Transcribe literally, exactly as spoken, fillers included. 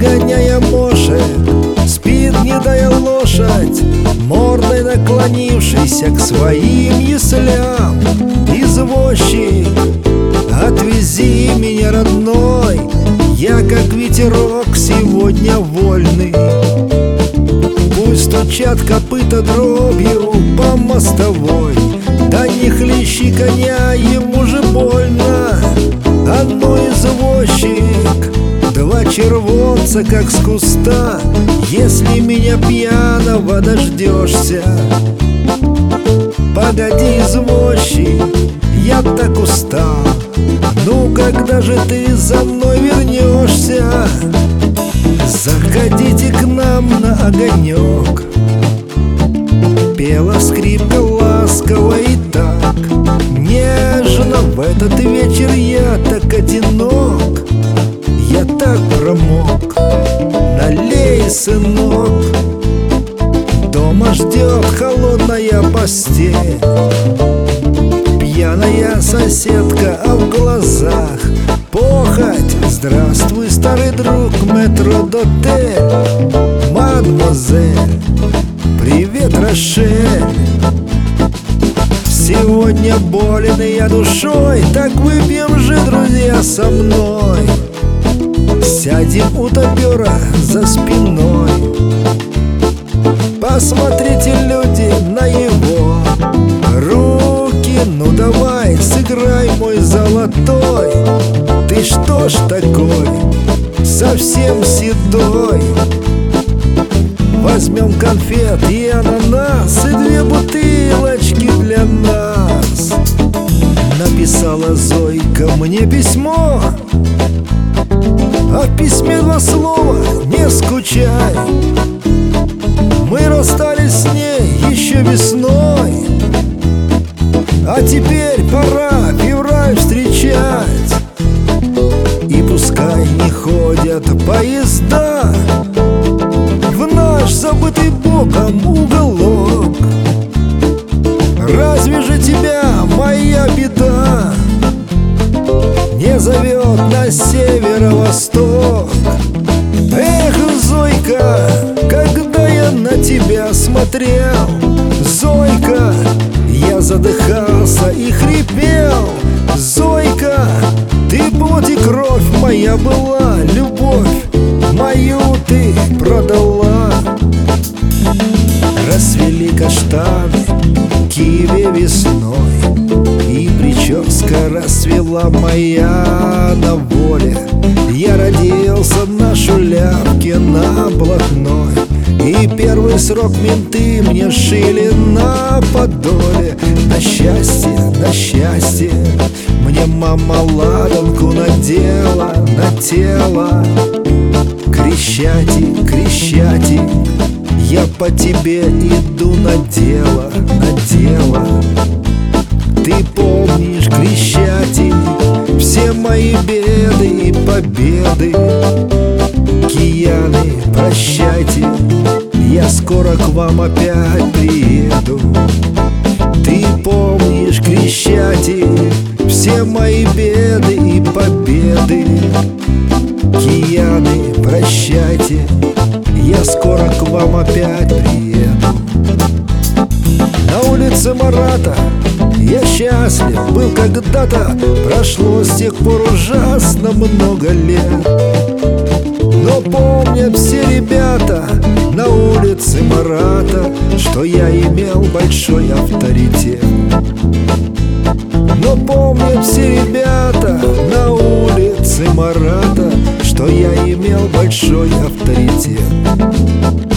гоняя мошек, спит гнедая лошадь, мордой наклонившийся к своим яслям. Извозчик, отвези меня, родной, я как ветерок сегодня вольный. Пусть стучат копыта дробью по мостовой, да не хлещи коня, ему же больно. А ну, извозчик, два червонца как с куста, если меня пьяного дождешься. Погоди, извозчик, я так устал, ну когда же ты за мной вернешься? Заходите к нам на огонек, пела скрипка ласково и так нежно. В этот вечер я так одинок, я так промок. Налей, сынок, дома ждет холодная постель, пьяная соседка, а в глазах похоть. Здравствуй, старый друг, метрдотель. Мадемуазель, привет, Рошель. Сегодня болен я душой, так выпьем же, друзья, со мной. Сядем у топера за спиной, посмотрите, люди, на его руки. Ну давай, сыграй, мой золотой. Ты что ж такой, совсем седой? Возьмем конфет и ананас, и две бутылочки для нас. Написала Зойка мне письмо, а в письме два слова: не скучай. Мы расстались с ней еще весной, а теперь пора февраль встречать. И пускай не ходят поезда в наш забытый боком уголок. Разве же тебя моя беда не зовет на северо-восток? Эх, Зойка, когда я на тебя смотрел, Зойка, я задыхался и хрипел. Зойка, ты плоть и кровь моя была, любовь мою ты продала. Расцвели каштаны, киви весной, и прическа расцвела моя на воле. Я родился на шулявке, на блатной, и первый срок менты мне шили на подоле. На счастье, на счастье, мне мама ладанку надела на тело. Крещатик, Крещатик, я по тебе иду на дело, на дело. Ты помнишь, Крещатик, все мои беды и победы. Кияны, прощайте, я скоро к вам опять приеду. Ты помнишь, Крещатик, все мои беды и победы. Кияны, прощайте, я скоро к вам опять приеду. На улице Марата я счастлив был когда-то, прошло с тех пор ужасно много лет. Но помнят все ребята на улице Марата, что я имел большой авторитет. Но помнят все ребята на улице Марата, что я имел большой авторитет.